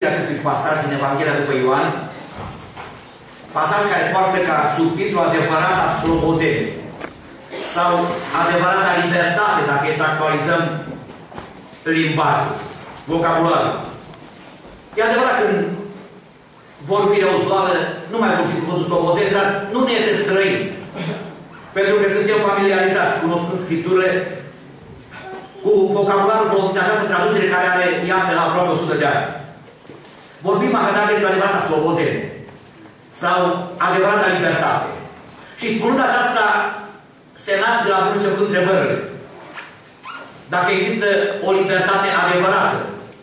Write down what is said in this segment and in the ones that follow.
acestui pasaj din Evanghelia după Ioan, pasaj care poartă ca subtitlu adevărata slobozenie sau adevărata libertate, dacă e să actualizăm limbajul, vocabularul. E adevărat că în vorbirea uzuală nu mai vorbim cuvântul slobozenie, dar nu ne este străin. Pentru că suntem familiarizați, cunoscând Scripturile, cu vocabularul folosit de această traducere care are ea pe la aproape 100 de ani. Vorbim așadar despre adevărata slobozenie sau adevărata libertate. Și spunând aceasta, se nasc de la bun început întrebările. Dacă există o libertate adevărată,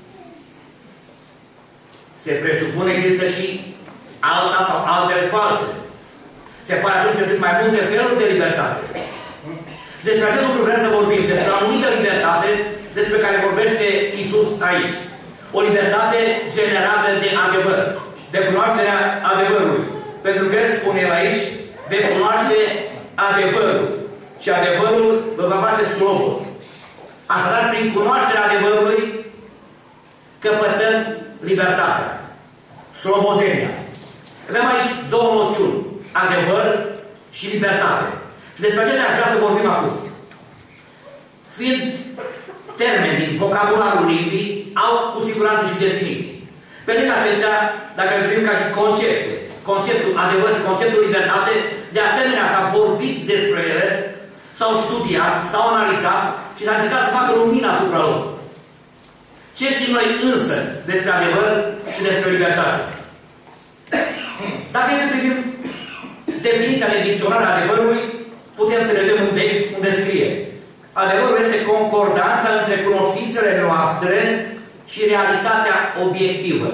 se presupune că există și alta sau altele false. Se pare atunci că sunt mai multe feluri de libertate. Și despre acest lucru vrem să vorbim, despre o anumită libertate despre care vorbește Iisus aici. O libertate generată de adevăr, de cunoașterea adevărului. Pentru că spune el aici, veți cunoaște adevărul. Și adevărul vă va face slobos. Așadar, prin cunoașterea adevărului, căpătăm libertatea. Slobozenia. Avem aici două noțiuni. Adevăr și libertate. Și despre acestea aș vrea să vorbim acum. Fiind termeni din vocabularul limbii, au cu siguranță și definiții. Pe lângă acestea, dacă îl privim ca și concepte, conceptul adevăr și conceptul libertate, de asemenea s-a vorbit despre ele, s-au studiat, s-au analizat și s-a încercat să facă lumină asupra lor. Ce știm noi însă despre adevăr și despre libertate? Dacă e să privim definiția de dicționar a adevărului, putem să vedem un text unde scrie: adevărul este concordanța între cunoștințele noastre și realitatea obiectivă.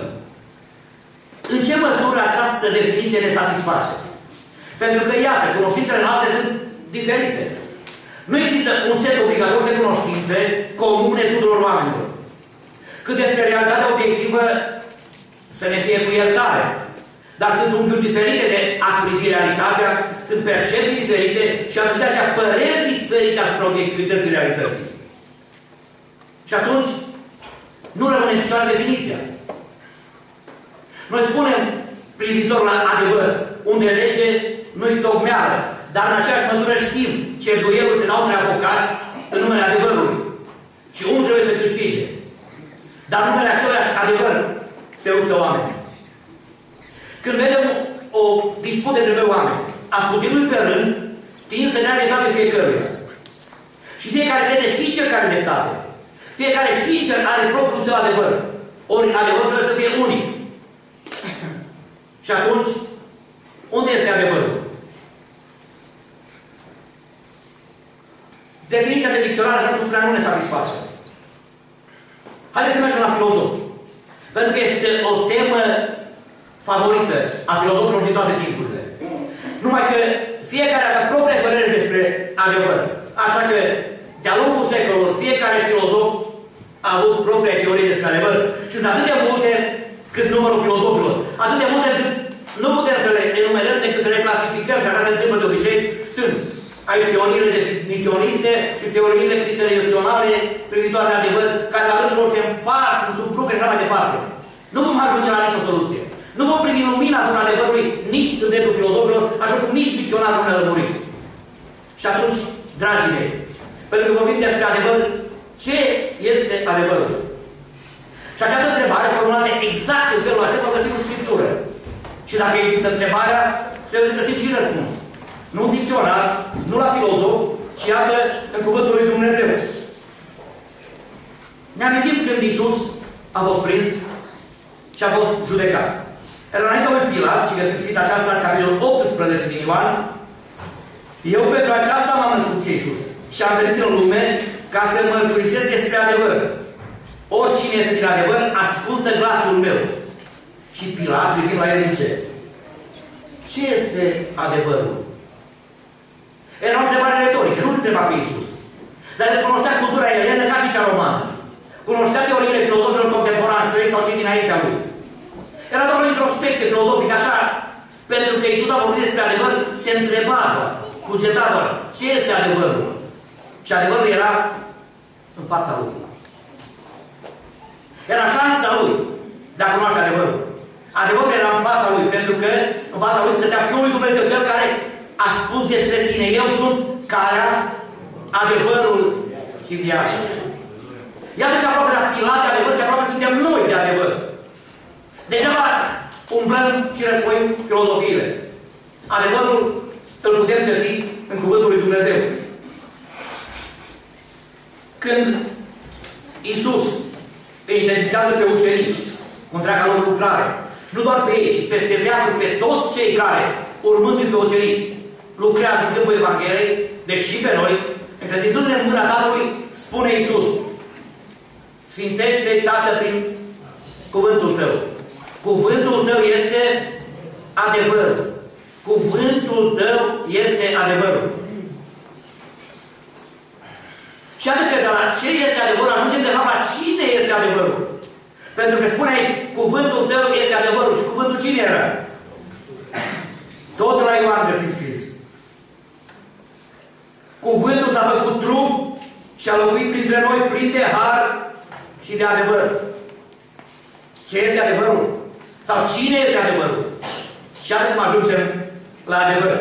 În ce măsură această definiție ne satisface? Pentru că, iată, cunoștințele noastre sunt diferite. Nu există un set obligatoriu de cunoștințe comune tuturor oamenilor. Cât despre realitatea obiectivă, să ne fie cu iertare. Dar sunt unghiuri diferite de a privi realitatea, sunt percepții diferite și atunci de aceea păreri diferite asupra obiectivității realității. Și atunci, nu rămâne în picioare definiția. Noi spunem, privitor la adevăr, unde lege nu-i tocmeală, dar în aceeași măsură știm ce dueluri se dau între avocați în numele adevărului. Și unul trebuie să câștige. Dar în numele același adevăr se luptă oamenii. Când vedem o dispută între oameni, ascultându-i pe rând, tind să dea dreptate fiecăruia. Și fiecare crede sincer că are dreptate. Fiecare sincer are propriul său adevăr. Ori adevărul trebuie să fie unic. Și atunci, unde este adevărul? Definiția de dicționar, așa cum spunea, nu ne satisface. Haideți să mergem la filozof. Pentru că este o temă favorită a filozofilor din toate timpurile. Numai că fiecare are propria părere despre adevăr. Așa că, de-a lungul secolelor, fiecare filozof a avut propria teorie despre adevăr. Și sunt atât de multe cât numărul filozofilor. Atât de multe cât nu putem să le enumerăm decât să le clasificăm, și așa se întâmplă de obicei. Sunt aici teoriile definiționiste și teoriile criteriaționale privitoare de adevăr, care la rândul lor se împart în subgrupe și așa mai departe. Nu vom ajunge la nicio soluție. Nu vom primi lumina asupra adevărului nici în dreptul filozofilor, așa cum nici dicționarul ne-a lămurit. Și atunci, dragii mei, pentru că vorbim despre adevăr, ce este adevărul? Și această întrebare, formulată exact în felul acesta, o găsim în Scriptură. Și dacă există întrebarea, trebuie să găsim și răspuns. Nu în dicționar, nu la filozof, ci iată în cuvântul lui Dumnezeu. Ne amintim când Iisus a fost prins și a fost judecat. Era înaintea lui Pilat, și găsiți aceasta în capitolul 18 din Ioan: eu pentru aceasta m-am născut, Iisus, și am venit în lume ca să mărturisesc despre adevăr. Oricine este din adevăr, ascultă glasul meu. Și Pilat, privind la el, zice: ce este adevărul? Era o întrebare retorică, nu întreba pe Iisus. Dar el cunoștea cultura elenă ca și cea romană. Cunoștea teoriile filozofilor contemporani străini sau cei dinaintea lui. Era doar o introspecție filozofică, așa, pentru că Iisus a vorbit despre adevăr, se întreba, cugeta doar, ce este adevărul? Și adevărul era în fața lui. Era șansa lui de a cunoaște adevărul. Adevărul era în fața lui, pentru că în fața lui stătea Fiul lui Dumnezeu, cel care a spus despre sine: eu sunt calea, adevărul și viața. Iată ce aproape la Pilat de adevăr, ce aproape suntem noi de adevăr. Degeaba umblăm și răsfoim filozofiile. Adevărul îl putem găsi în cuvântul lui Dumnezeu. Când Iisus îi identificează pe ucenici cu întreaga lor lucrare, nu doar pe ei, ci peste veacul, pe toți cei care, urmându-i pe ucenici, lucrează în câmpul Evangheliei, deci și pe noi, încredințându-ne în mâna Tatălui, spune Iisus: Sfințește-i, Tată, prin cuvântul Tău. Cuvântul Tău este adevărul. Cuvântul Tău este adevărul. Și atât că la ce este adevărul, ajungem de fapt la cine este adevărul. Pentru că spune aici: cuvântul Tău este adevărul. Și cuvântul cine era? Tot la Ioan găsim scris. Cuvântul s-a făcut trup și a locuit printre noi plin de har și de adevăr. Ce este adevărul? Sau cine este adevărul? Și atât cum ajungem la adevăr.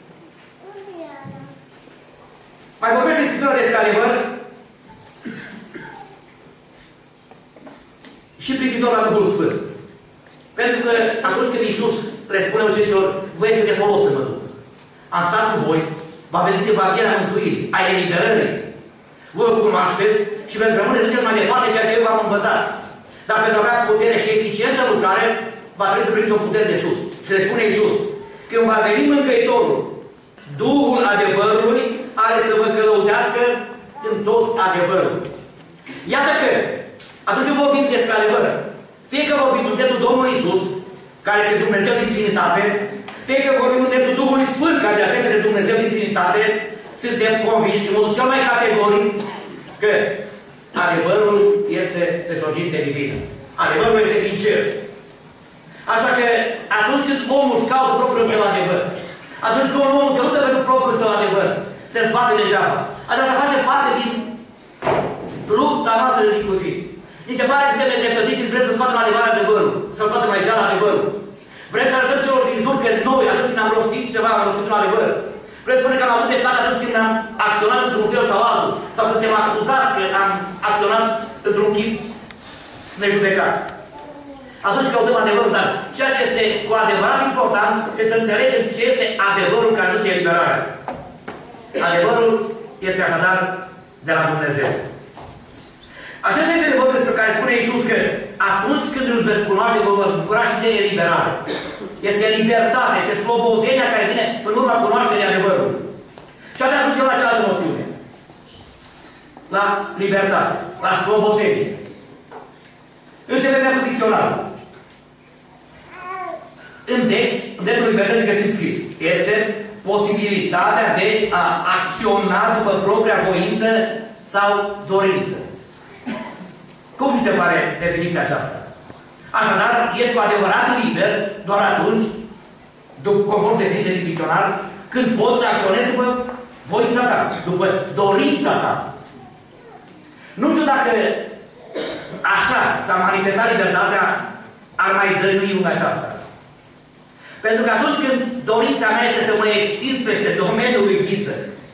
Mai vorbește Scriptura despre adevăr și privitor la Duhul Sfânt. Pentru că atunci când Iisus le spune ucenicilor: voi este de folos să mă duc. Am stat cu voi, v-am vestit Evanghelia mântuirii, a eliberării. Voi o cunoașteți și veți rămâne, duceți mai departe ceea ce eu v-am învățat. Dar pentru a avea putere și eficientă lucrare, va trebui să primiți o putere de sus. Și le spune Iisus: când va veni Mângâietorul, Duhul adevărului are să vă călăuzească în tot adevărul. Iată că, atunci când vorbim despre adevăr, fie că vorbim în dreptul Domnului Iisus, care este Dumnezeu din Trinitate, fie că vorbim în dreptul Duhului Sfânt, care de asemenea este Dumnezeu din Trinitate, suntem convinși în modul cel mai categoric că adevărul este de sorginte divină. Adevărul este din cer. Așa că atunci când omul își caută propriul său adevăr, atunci când omul se luptă pentru propriul său adevăr, se zbate degeaba. Aceasta face parte din lupta noastră de zi cu zi. Ni se pare că suntem nedreptățiți și vrem să scoatem adevărat adevărul, să-l scoatem mai real adevărul. Vrem să arătăm celor din jur că noi, atunci când am rostit ceva, am rostit un adevăr. Vrem să spunem că am avut dreptate atunci când am acționat într-un fel sau altul, sau când suntem acuzați că am acționat într-un chip nejudecat. Atunci căutăm adevărul, dar ceea ce este cu adevărat important este să înțelegem ce este adevărul care duce eliberarea. Adevărul este așadar de la Dumnezeu. Acesta este adevărul despre care spune Iisus că atunci când îl veți cunoaște, vă veți bucura și de eliberare. Este libertate, este slobozenia care vine în urma cunoașterii adevărului. Și atunci ajungem la cealaltă noțiune. La libertate, la slobozenie. Începem cu dicționarul. În text, în dreptul libertății găsim scris: este posibilitatea de a acționa după propria voință sau dorință. Cum vi se pare definiția aceasta? Așadar, ești cu adevărat liber doar atunci, conform definiției din dicționar, când poți să acționezi după voința ta, după dorința ta. Nu știu dacă așa s-a manifestat libertatea, ar mai dănui lumea aceasta. Pentru că atunci când dorința mea este să mă extind peste domeniul lui viță,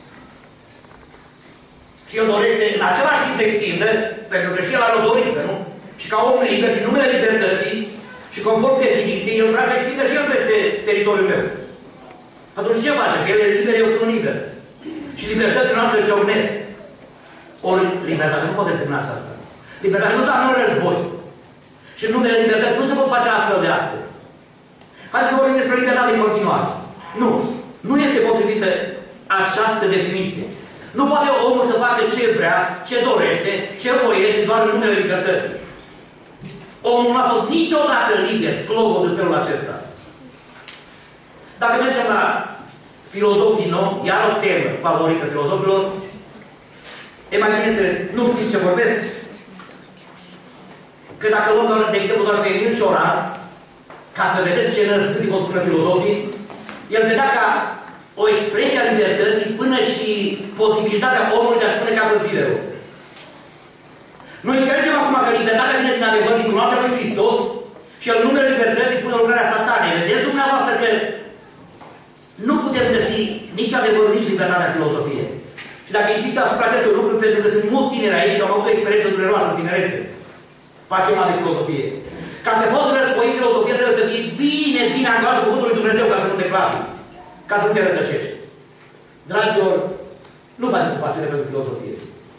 și el dorește în același timp să extindă, pentru că și el are o dorință, nu? Și ca om liber și numele libertății, și conform definiției, el vrea să extindă și el peste teritoriul meu. Atunci ce face? Că el e liber, eu sunt liber. Și libertățile noastre ce unesc. Ori libertatea nu poate semna asta. Libertatea nu înseamnă război. Și în numele libertății nu se pot face astfel de acte. Hai să vorbim despre libertate în continuare. Nu. Nu este potrivită această definiție. Nu poate omul să facă ce vrea, ce dorește, ce voiește, doar în numele libertății. Omul nu a fost niciodată liber, slobod în felul acesta. Dacă mergem la filozofii nou, iar o temă favorită filozofilor, e mai bine să nu știm ce vorbesc. Că dacă luăm, de exemplu, doar pe Emil Cioran, ca să vedeți ce năzgâni vă spună filozofii, el vedea ca o expresie a libertății până și posibilitatea omului de a-și pune capul zilelor. Noi înțelegem acum că libertatea vine din adevăr, din cunoașterea lui Hristos Și el numele libertății pune lucrarea satanei. Vedeți dumneavoastră că nu putem găsi nici adevărul, nici libertatea în filozofie. Și dacă insistă asupra acestor lucruri, pentru că sunt mulți tineri aici și au avut o experiență dureroasă în tinerețe, pasionat de filozofie. Ca să poți răsfoi filozofia, trebuie să fii bine ancorat cu cuvântul lui Dumnezeu ca să nu te clavi, ca să nu te rătăcești. Dragilor, nu faceți pasiune pentru filozofie.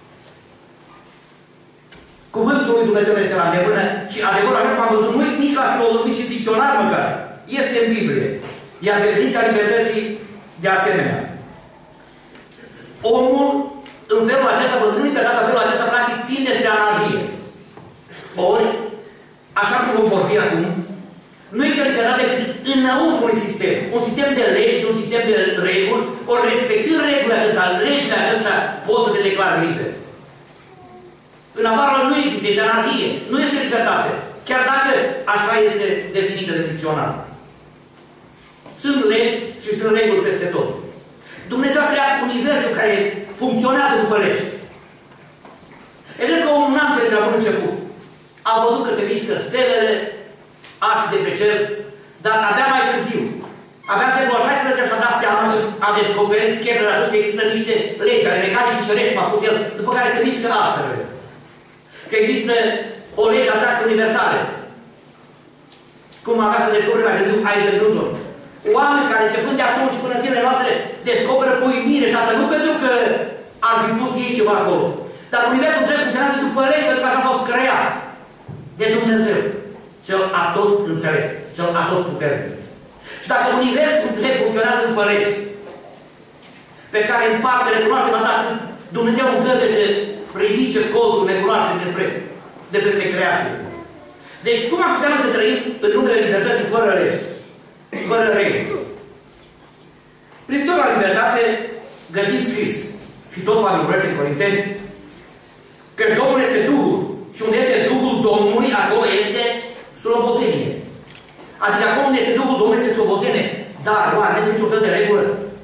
Cuvântul lui Dumnezeu este la îndemână și adevărul, așa cum am văzut, nu e nici la filozofie și dicționar măcar. Este în Biblie. Iar definiția libertății de asemenea. Omul, în felul acesta, văzând libertatea în felul acesta, practic, tinde spre anarhie. Ori, așa cum vom vorbi acum, nu este libertate decât înăuntru unui sistem. Un sistem de legi, un sistem de reguli, ori respectând regulile acestea, legile acestea, poți să te declari liber. În afară nu există, este anarhie, nu este libertate. Chiar dacă așa este definită de dicționar. Sunt legi și sunt reguli peste tot. Dumnezeu a creat universul care funcționează după legi. Evident că omul n-a înțeles de la bun început. A văzut că se mișcă stelele, arși de pe cer, dar abia mai târziu. Abia în secolul al XVI și-a dat seama că a descoperit Kepler atunci că există niște legi ale mecanici cerești, cum a spus el, după care se mișcă astrele. Că există o lege a atracției universale. Cum avea să descopere mai târziu Isaac Newton. Oameni care începând de atunci până zilele noastre descoperă cu uimire și asta nu pentru că ar fi pus ei ceva acolo. Dar universul întreg funcționează după legi, pentru că așa a fost creat de Dumnezeu, cel atot înțelept, cel atot puternic. Și dacă universul întreg funcționează după legi, pe care în parte le cunoaștem atât, Dumnezeu îngăduie să ridice colțul necunoaștem despre creație. Deci cum am putea să trăim în numele libertății fără legi? Fără reguli. Privitor la libertate, găsim scris, și tot Pavel vorbește în Corinteni, că Domnul este Duhul. Și unde este Duhul Domnului, acolo este slobozenie. Adică acolo unde este Duhul Domnului, este slobozenie. Dar, oare, nu este niciun fel de regulă?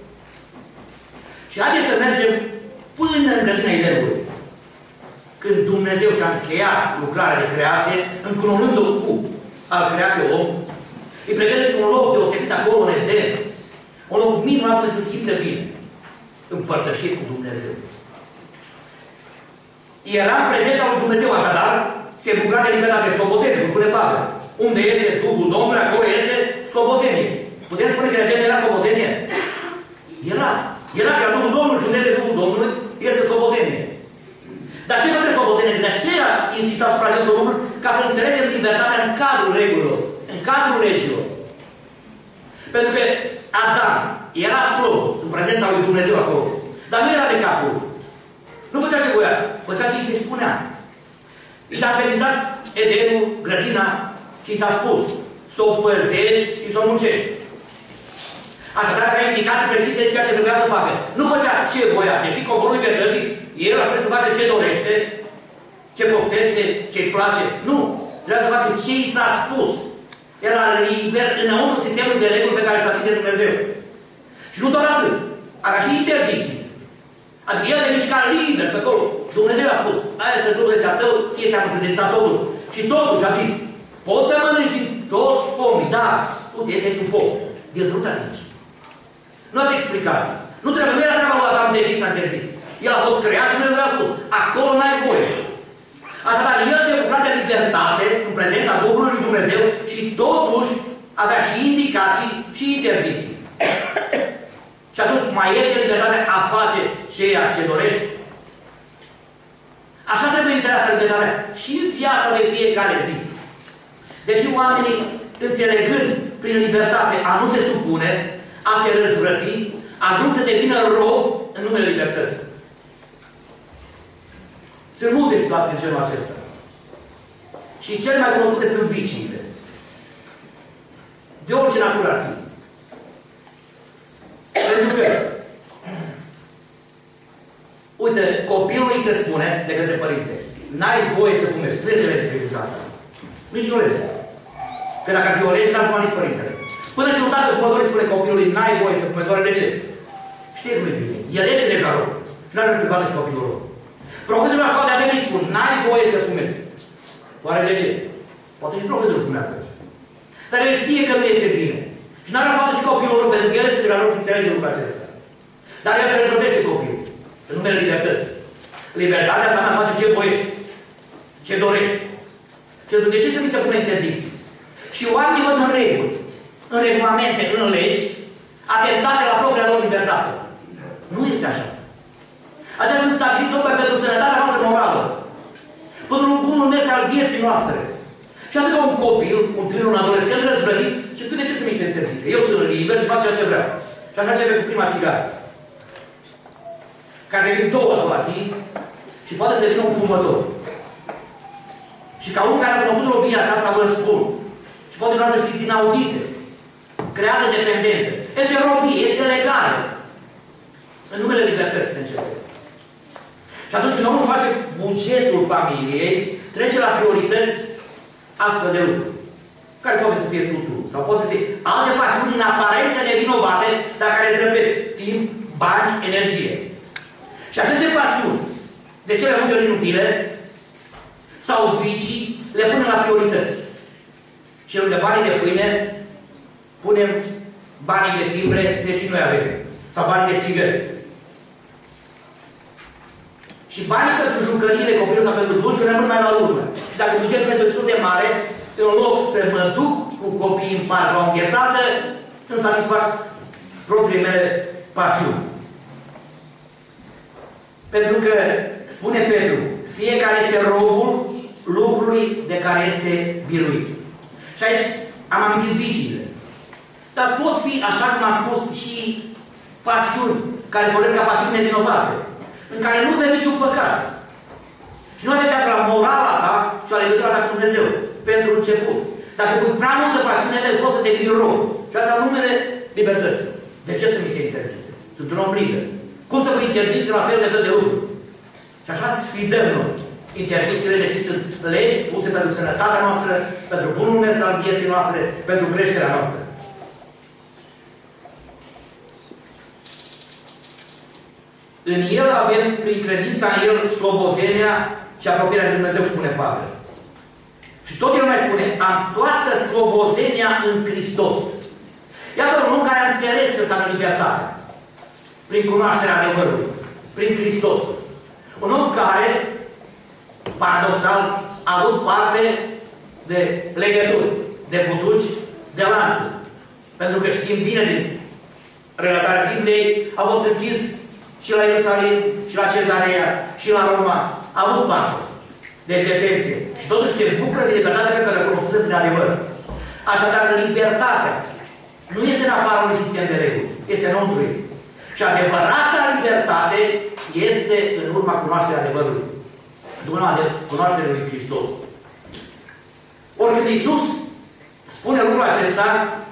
Și haideți să mergem până în grădina Edenului. Când Dumnezeu și-a încheiat lucrarea de creație, încununându-l cu a creat pe om, îi pregătește un loc deosebit acolo în Eden. Un loc minunat unde se simte bine. Împărtășit cu Dumnezeu. Era în prezența lui Dumnezeu, așadar, se bucura de libertate, slobozenie, cum spune Pavel. Unde este Duhul Domnului, acolo este slobozenie. Putem spune că în Eden era slobozenie? Era ca Duhul Domnului și unde este Duhul Domnului, este slobozenie. Dar ce nu este slobozenie? De aceea insista asupra acestor lucruri, ca să înțelegem libertatea în cadrul regulilor, în cadrul legilor. Pentru că Adam era slob în prezența lui Dumnezeu acolo, dar nu era de capul. Nu făcea ce voia, făcea ce îi se spunea. I s-a realizat Edenul, grădina, și i s-a spus să o păzești și să o muncești. Așadar, ca indicații precise ceea ce trebuia să facă. Nu făcea ce voia, deși conform libertății, el ar trebui să facă ce dorește, ce poftește, ce-i place. Nu, trebuia să facă ce i s-a spus. Era liber înăuntru sistemului de reguli pe care s-a pus Dumnezeu. Și nu doar atât, avea și interdicții. Adică el se mișca liber pe acolo. Dumnezeu a spus, aia să nu vezi a tău, ție ți-am încredințat totul. Și totuși a zis, poți să mănânci din toți pomii, dar tu ești un pom. El să nu te atingi. Nu are explicații. Nu trebuie, nu era treaba lui Adam deși s-a interzis. El a fost creat și Dumnezeu a spus, acolo n-ai voie. Așadar, el se bucura de libertate în prezența Duhului lui Dumnezeu și totuși avea și indicații și interdicții. Și atunci mai este libertatea a face ceea ce dorești. Așa trebuie înțeleasă libertatea și în viața de fiecare zi. Deși oamenii, înțelegând prin libertate a nu se supune, a se răzvrăti, ajung să devină rob în numele libertății. Sunt multe situații în genul acesta. Și cel mai cunoscute sunt viciile. De orice natură ar fi. Pentru că, uite, copilului se spune de către părinte, n-ai voie să fumezi. Nu este lege privind asta. Nu e nicio lege. Că dacă ar fi o lege, n-ar fuma nici părintele. Până și un tată fumător spune copilului, n-ai voie să fumezi. Oare de ce? Știe cum e bine. El este deja rău. Și n-ar să bată și copilul rău. Profesorul acolo de asemenea îi spun, n-ai voie să fumezi. Oare de ce? Poate și profesorul fumează. Dar el știe că nu este bine. Și n-ar vrea să facă și copilul rău, pentru că el este de la lor și înțelege lucrul acesta. Dar el se răzvrătește copilul. În numele libertății. Libertatea înseamnă a face ce voiești. Ce dorești. Și de ce să mi se pune interdicții? Și oamenii văd în reguli, în regulamente, în legi, atentate la propria lor libertate. Nu este așa. Aceasta sunt stabilit tocmai pentru sănătatea noastră morală. Pentru un bun mers al vieții noastre. Și atât ca un copil, un tânăr, un adolescent răzvrătit, și de ce să mi se interzică? Eu sunt liber și fac ceea ce vreau. Și așa începe cu prima țigară. Care devin două la zi și poate să devină un fumător. Și ca unul care a cunoscut robia aceasta, vă spun, și poate vreau să știți din auzite, creează dependență. Este robie, este legală. În numele libertății se începe. Și atunci când omul face bugetul familiei, trece la priorități astfel de lucruri. Care poate să fie tutu, sau poate să fie alte pasiuni în aparență nevinovate, dar care zăpesc timp, bani, energie. Și aceste pasiuni, de cele multe ori inutile, sau vicii, le punem la priorități. Și unde banii de pâine, punem banii de timbre, deși noi avem. Sau banii de țigări. Și banii pentru jucăriile copilului sau pentru dulciuri rămân mai la urmă. Și dacă bugetul este destul de mare, în loc să mă duc cu copiii în parc la o înghețată, îmi satisfac propriile mele pasiuni. Pentru că, spune Petru, fiecare este robul lucrului de care este biruit. Și aici am amintit viciile. Dar pot fi, așa cum am spus, și pasiuni care vorbesc ca pasiuni nevinovate, în care nu vezi niciun păcat. Și nu ai la morala ta și la legătura ta cu Dumnezeu, pentru început. Dacă cu prea multă pasiune, poți să devii rău. Și asta în numele libertății. De ce să mi se interzice? Sunt un om liber. Cum să vă interzice la fel de fel de lucruri? Și așa sfidăm noi. Interdicțiile, deși sunt legi puse pentru sănătatea noastră, pentru bunul mers al vieții noastre, pentru creșterea noastră. În El avem, prin credința în El, slobozenia și apropierea de Dumnezeu, spune Pavel. Și tot El mai spune, am toată slobozenia în Hristos. Iată un om care a înțeles că înseamnă libertate. Prin cunoașterea adevărului. Prin Hristos. Un om care, paradoxal, a avut parte de legături, de butuci, de lanțuri. Pentru că știm bine din relatarea Bibliei, a fost închis și la Ierusalim, și la Cezarea, și la Roma. A avut parte de detenție. Și totuși se bucură de libertatea pe care o cunoscut prin adevăr. Așadar, libertatea nu este în afara unui sistem de reguli, este înăuntru ei. Și adevărata libertate este în urma cunoașterii adevărului. După cunoașterea lui Hristos. Ori când Iisus spune lucrul acesta,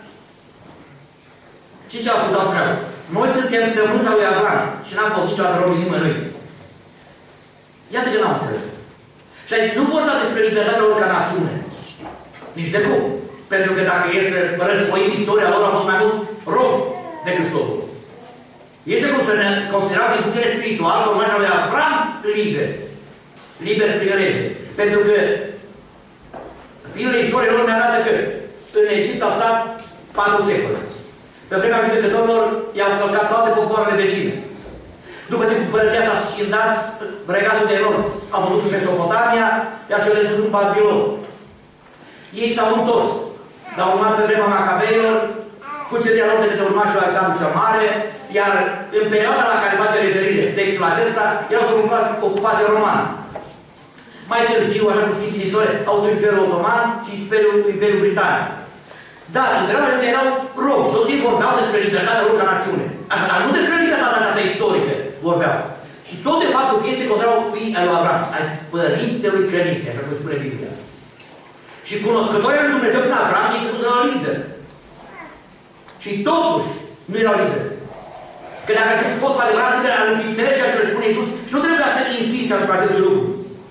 ce a spus vreau? Noi suntem sămânța lui Avram și n-am fost niciodată robi nimănui. Iată că n-am înțeles. Și aici nu vorbea despre libertatea lor ca națiune. Nici de cum. Pentru că dacă e să răsfoim istoria lor, a fost mai mult rob decât totul. Este considerat din punct de vedere spiritual, urmașa lui Avram, liber. Liber prin lege. Pentru că fiile istoriei lor ne arată că în Egipt au stat 4 secole. Pe vremea judecătorilor i-au călcat toate popoarele vecine. După ce împărăția s-a scindat, regatul de nord a văzut în Mesopotamia, i-a șeles în Babilon. Ei s-au întors. Dar urmat pe vremea Macabeilor, cucerirea lor de către urmașul Alexandru cel Mare, iar în perioada la care face referire textul acesta, erau sub ocupație romană. Mai târziu, așa cum știți în istorie, au fost Imperiul Otoman și Imperiul Britanic. Dar în perioada acestea erau robi. Toți ei vorbeau despre libertatea lor ca națiune. Așadar, nu despre libertatea aceasta istorică vorbeau. Și tot de faptul că ei se considerau fii al lui Avram, al părintelui credinței, așa cum spune Biblia. Și cunoscătorii lui Dumnezeu prin Avram, ei se considerau liberi. Și totuși nu erau liberi. Că dacă ar fi fost cu adevărat liberi, ar fi înțeles ceea ce le spune Iisus și nu trebuia să insiste asupra acestui lucru.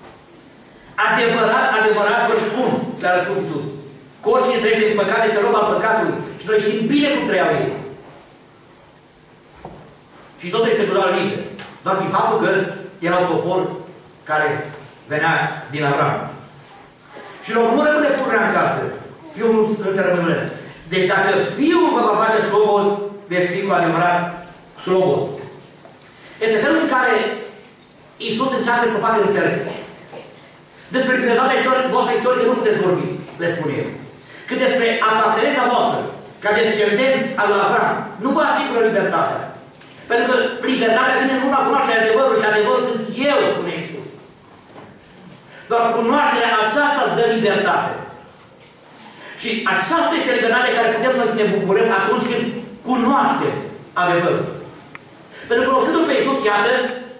Adevărat vă spun, le-a răspuns Iisus. Că oricine trăiește din păcat este rob al păcatului. Și noi știm bine cum trăiau ei. Și totul este doar liber. Doar prin faptul că erau popor care venea din Avram. Și lor nu rămâne pururea în casă. Fiul nu se rămâne. Deci dacă Fiul vă va face slobos, veți fi cu adevărat slobos. Este felul în care Iisus încearcă să facă înțeles. Despre libertatea voastră istorică nu puteți vorbi, le spun eu. Cât despre apartenența voastră, ca descendenți al lui Avram, nu vă asigură libertatea. Pentru că libertatea vine în urma cunoașterea adevărului și adevărul sunt eu, spune Iisus. Doar cunoașterea aceasta îți dă libertate. Și aceasta este libertatea care putem noi să ne bucurăm atunci când cunoaștem adevărul. Pentru că cunoscându-L pe Iisus, iată,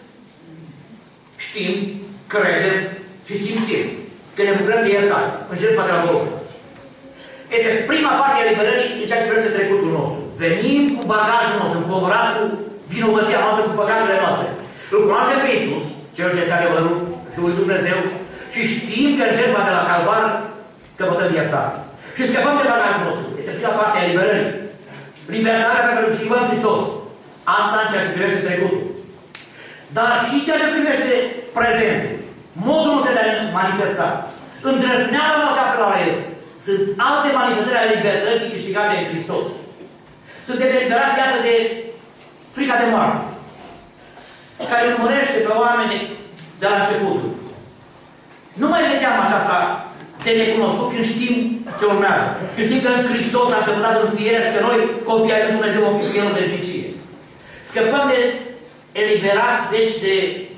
știm, credem și simțim că ne bucurăm de iertare în jertfa de la Golgota. Este prima parte a liberării în ceea ce privește trecutul nostru. Venim cu bagajul nostru, împovărat cu vinovăția noastră, cu păcatele noastre. Îl cunoaștem pe Iisus, cel ce este adevărul, Fiul lui Dumnezeu, și știm că în jertfa de la Calvar căpătăm iertare. Și scăpăm de bagajul nostru. Este prima parte a liberării. Libertatea pe care o schimbăm Hristos. Asta în ceea ce privește trecutul. Dar și ceea ce privește prezentul. Modul nostru de a ne manifesta. Îndrăzneala noastră pe la El. Sunt alte manifestări ale libertății câștigate în Hristos. Suntem eliberați, iată, de frica de moarte, care urmărește pe oameni de la începutul. Nu mai este teama aceasta de necunoscut când știm ce urmează. Când știm că în Hristos a căpătat înfierea și că noi, copiii ai lui Dumnezeu, vom fi cu El în veșnicie. Scăpăm de eliberați, deci, de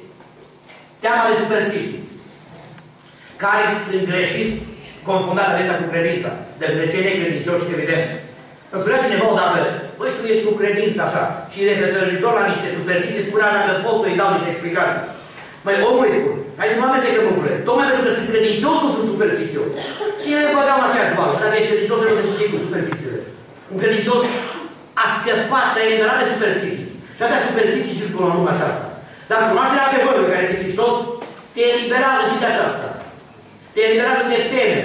teama de superstiții, care sunt greșit confundată adesea cu credința, de cei necredincioși, evident. Îmi spunea cineva odată, băi, tu ești cu credința așa, și referitor la niște superstiții, spunea dacă pot să-i dau niște explicații. Măi, omul îi spun, hai să nu amestecă lucrurile. Tocmai pentru că sunt credincios, nu sunt superstițios. Ele băgau așa ceva, și dacă ești credincios, trebuie să știi cu superstițiile. Un credincios a scăpat, s-a eliberat de superstiții. Și atâtea superstiții și până în lumea aceasta. Dar cunoașterea adevărului care este Hristos, te eliberează și de aceasta. Te eliberează de teme.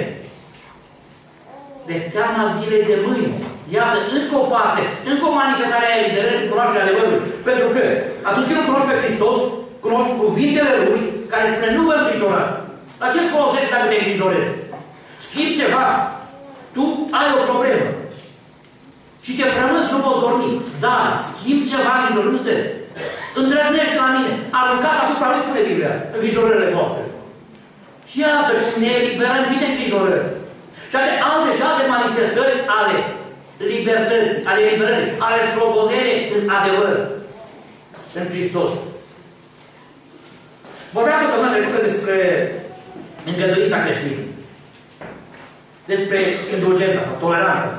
De teama zilei de mâine. Iată, încă o parte, încă o manifestare a eliberării, cunoașterea adevărului. Pentru că atunci când îl cunoști pe Hristos, cunoști cuvintele Lui, care spune nu vă îngrijorați. La ce îți folosești dacă te îngrijorezi? Schimbi ceva. Tu ai o problemă. Și te frămânți și nu poți dormi. Dar schimbi ceva îngrijorându-te. Îndrăznește la mine. Aruncați asupra lui, spune Biblia, îngrijorările voastre. Și iată, ne eliberăm și de îngrijorări. Și alte manifestări ale libertății, ale eliberării, ale slobozeniei în adevăr, în Hristos. Vorbeam săptămâna trecută despre îngăduința creștină. Despre indulgența sau toleranța.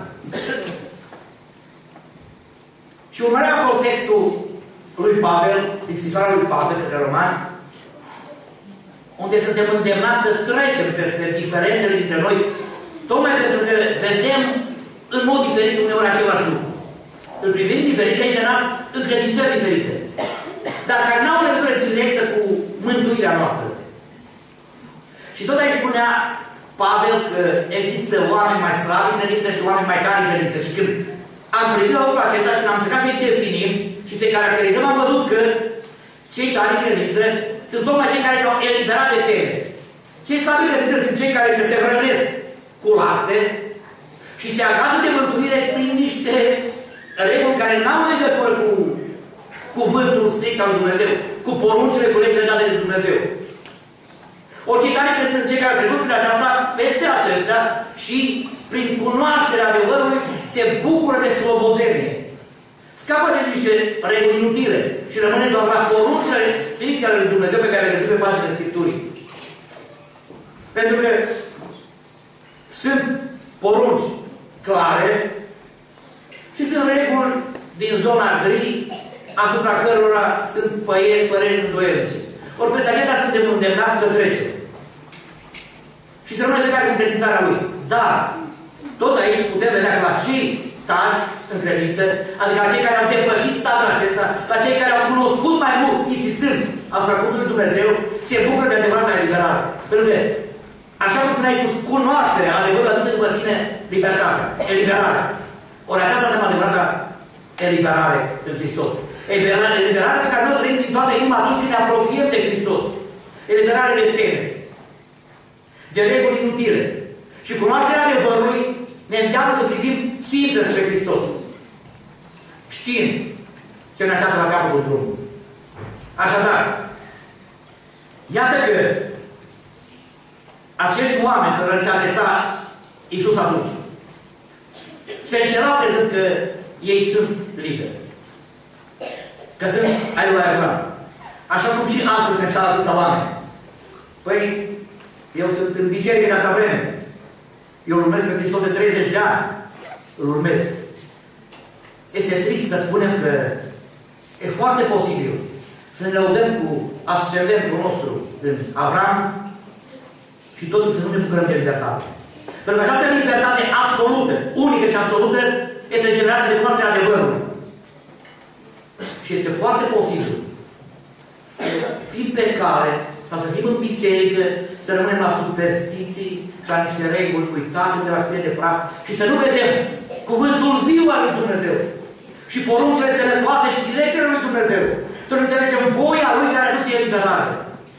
Și urmăream contextul lui Pavel, din scrisoarea lui Pavel către Romani, unde suntem îndemnați să trecem peste diferențele dintre noi, tocmai pentru că vedem în mod diferit uneori același lucru. Îl privim diferit și aici nasc încredințări diferite. Dar care n-au legătură directă cu mântuirea noastră. Și tot aici spunea Pavel că există oameni mai slabi în credință și oameni mai tari în credință. Și când am privit la lucrul acesta și am încercat să-i definim și să-i caracterizăm, am văzut că cei tari în credință sunt tocmai cei care s-au eliberat de teme. Cei slabi în credință sunt cei care se hrănesc cu lapte și se agață de mântuire prin niște reguli care n-au legătură cu cuvântul strict al lui Dumnezeu, cu poruncile, cu legile date de Dumnezeu. Ori cei care sunt cei care au trecut prin aceasta, peste acestea și prin cunoașterea adevărului se bucură de slobozenie. Scapă de niște reguli inutile și rămâne doar la poruncile stricte ale lui Dumnezeu pe care le găsim pe paginile Scripturii. Pentru că sunt porunci clare și sunt reguli din zona gri asupra cărora sunt păreri îndoielnice. Ori peste acestea suntem îndemnați să trecem. Și să rămâne fiecare în credințarea lui. Dar, tot aici putem vedea că la cei tari în credință, adică la cei care au depășit stadiul acesta, la cei care au cunoscut mai mult, insistând, asupra cuvântului lui Dumnezeu, se bucură de adevărata eliberare. Pentru că, așa cum spunea Iisus, cunoașterea adevărului aduce după sine libertatea, eliberarea. Ori aceasta este adevărata eliberare în Hristos. Eliberare pe care noi o trăim din toată inima atunci când ne apropiem de Hristos. Eliberare de teme, de reguli inutile. Și cunoașterea adevărului ne îndeamnă să privim țintă spre Hristos. Știind ce ne așteaptă la capătul drumului. Așadar, iată că acești oameni care le se adresa Iisus atunci se înșelau crezând că ei sunt liberi. Că sunt ai lui Abraham. Așa cum și astăzi se înșeală atâția oameni. Păi, eu sunt în biserică de atâta vreme. Eu îl urmez pe Hristos de 30 de ani. Îl urmez. Este trist să spunem că e foarte posibil să ne lăudăm cu ascendentul nostru în Avram și totul să nu ne bucurăm de libertate. Pentru că această libertate absolută, unică și absolută, este generată de cunoașterea adevărului. Și este foarte posibil să fim pe cale, sau să fim în biserică, să rămânem la superstiții și la niște reguli uitate de la șpire de praf și să nu vedem cuvântul viu al lui Dumnezeu și poruncile sănătoase și directele lui Dumnezeu. Să nu înțelegem voia lui care aduce libertate.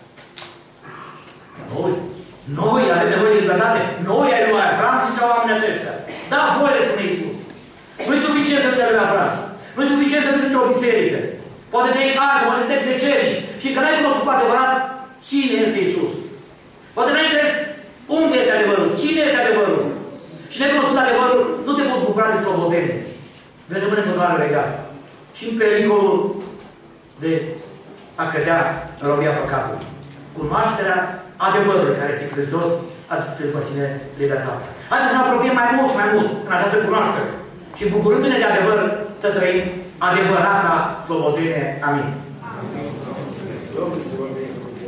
Noi avem nevoie de libertate. Noi ai lui Avram și ce oamenii aceștia. Da, voi le spune Iisus. Nu e suficient să înțelegi Avram. Nu e suficient să vezi într-o biserică. Poate te-ai ani, poate te-ai decenii. Și că n-ai cunoscut cu adevărat cine este Iisus. Poate n-ai înțeles unde este adevărul, cine este adevărul. Și necunoscut adevărul, nu te poți bucura de slobozenie. Vei rămâne în continuare legat. Și în pericolul de a cădea în robia păcatului. Cunoașterea adevărului care este Hristos aduce după sine libertatea. Haideți să ne apropiem mai mult și mai mult în această cunoaștere. Și bucurându-ne de adevăr să trăim adevărata slobozenie. Amin.